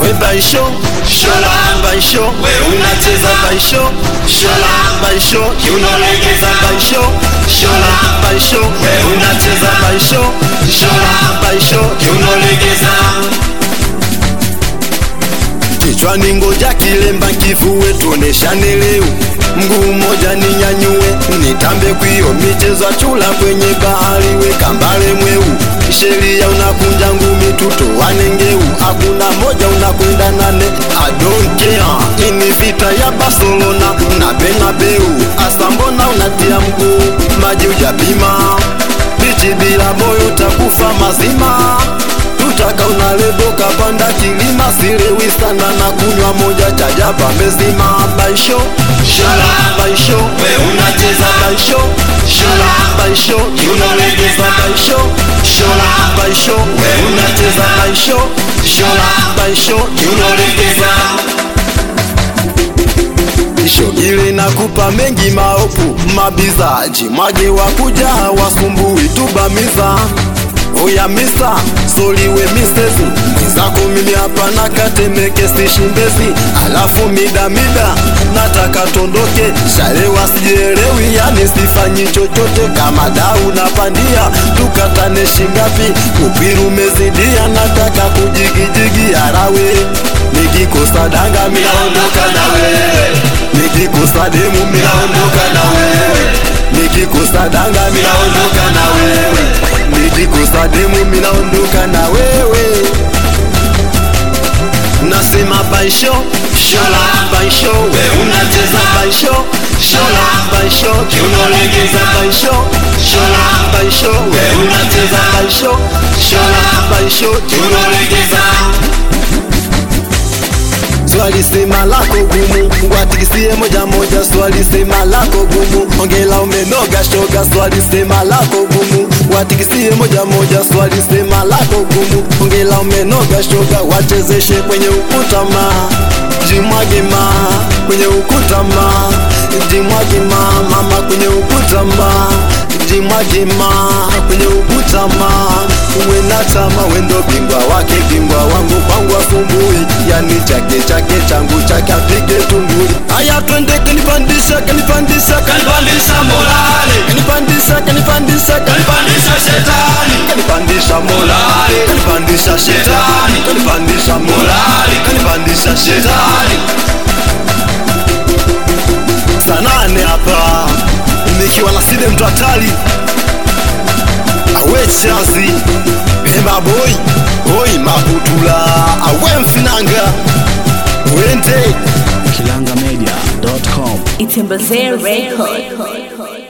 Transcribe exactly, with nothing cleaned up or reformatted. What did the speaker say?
we baisho, shola baisho, we unacheza baisho, shola baisho, unalegeza baisho, shola baisho, we unacheza baisho, shola baisho, unalegeza. Kichwani ngoja kilemba kifue tuoneshane leo, mguu mmoja ninyanyue nitambe kwio michezo chula kwenye bahari weka mbale mweu, sheria unakunja ngumi tuto wanengeu, hakuna moja unakwenda nane. I don't care, ini vita ya Barcelona na Bernabeu, asa mbona unatia mguu maji ujapima, bichi bila moyo utakufa mazima, tutaka unaleboka panda kilima, sirewi sana na kunywa moja chajaba mezima. Baisho, shola baisho, we unacheza baisho, shola baisho, unalegeza baisho, shola baisho, we unacheza baisho, shola baisho, unalegeza. Shogile nakupa mengi maopu mabizaji mwage wakuja wasumbui tubamiza. Oya misa, soliwe misezi mwenzako mimi hapa na katemeke sishimbezi, alafu mida mida nataka tondoke, sharewa sijielewi yani sifanyi chochote, kama dau napandia tukatane shingapi, upiru mezidia nataka kujigijigi arawe, nikikosa danga minaondoka na wewe, nikikosa demu minaondoka na wewe, nikikosa danga minaondoka na wewe, nikikosa demu minaondoka na wewe. Nasema baisho, shola baisho, we unacheza baisho, shola baisho, unalegeza baisho, shola baisho, we unacheza baisho, shola baisho, unalegeza. Swali sema lako gumu, watikisie moja moja, swali sema lako gumu, ongela umenoga shoga, swali sema lako gumu, watikisie moja moja, swali sema lako gumu, ongela umenoga shoga, wachezeshe kwenye ukuta ma, jimwage ma, kwenye ukuta ma, jimwage ma, mama kwenye ukuta ma, jimwage ma, kwenye ukuta ma, uwe na tama wendo bingwa wake, bingwa wangu kwangu afumbui, yani chake chake changu chake apige tunguli. Aya twende kanipandisha kanipandisha kanipandisha morale, kanipandisha kanipandisha kanipandisha shetani, kanipandisha morale, kanipandisha shetani, kanipandisha morale, kanipandisha shetani. Sanane hapa nikiwa na side mtu hatari awe chazi Bema boy, boy mabutula awe mfinanga wende kilanga media dot com. It's Embazee Record.